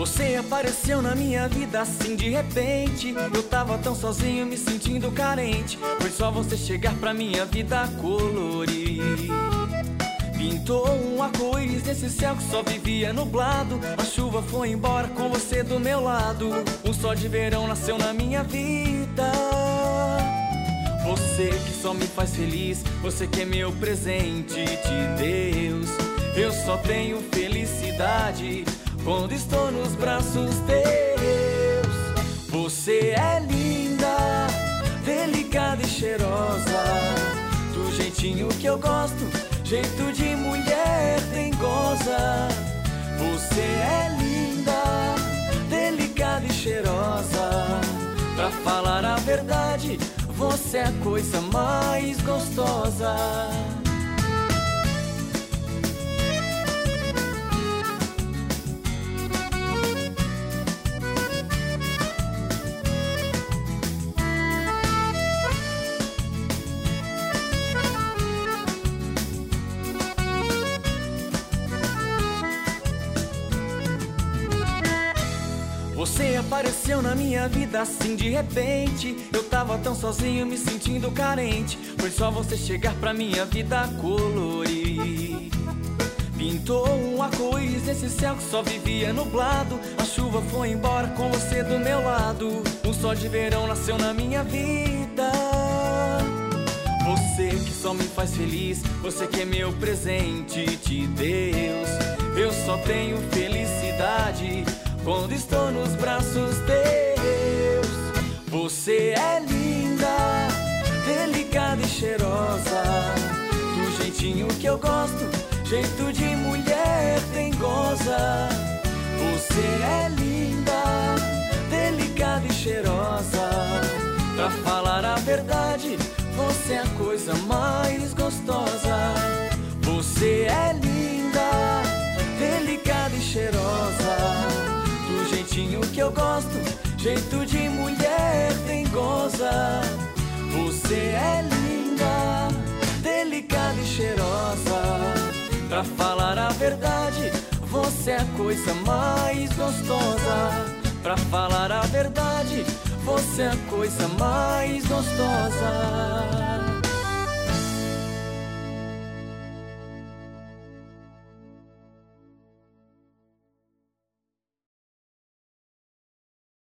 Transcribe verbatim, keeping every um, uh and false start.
Você apareceu na minha vida assim de repente. Eu tava tão sozinho, me sentindo carente. Foi só você chegar pra minha vida colorir. Pintou um arco-íris nesse céu que só vivia nublado. A chuva foi embora com você do meu lado. Um sol de verão nasceu na minha vida. Você que só me faz feliz, você que é meu presente de Deus. Eu só tenho felicidade quando estou nos braços teus. Você é linda, delicada e cheirosa, do jeitinho que eu gosto, jeito de mulher dengosa. Você é linda, delicada e cheirosa, pra falar a verdade, você é a coisa mais gostosa. Você apareceu na minha vida assim de repente. Eu tava tão sozinho, me sentindo carente. Foi só você chegar pra minha vida colorir. Pintou um arco-íris nesse céu que só vivia nublado. A chuva foi embora com você do meu lado. Um sol de verão nasceu na minha vida. Você que só me faz feliz, você que é meu presente de Deus. Eu só tenho felicidade quando estou nos braços teus. Você é linda, delicada e cheirosa, do jeitinho que eu gosto, jeito de mulher dengosa. Você é linda, delicada e cheirosa, pra falar a verdade, você é a coisa mais gostosa. Você é linda, delicada e cheirosa, do jeitinho que eu gosto, jeito de mulher dengosa. Você é linda, delicada e cheirosa, pra falar a verdade, você é a coisa mais gostosa. Pra falar a verdade, você é a coisa mais gostosa.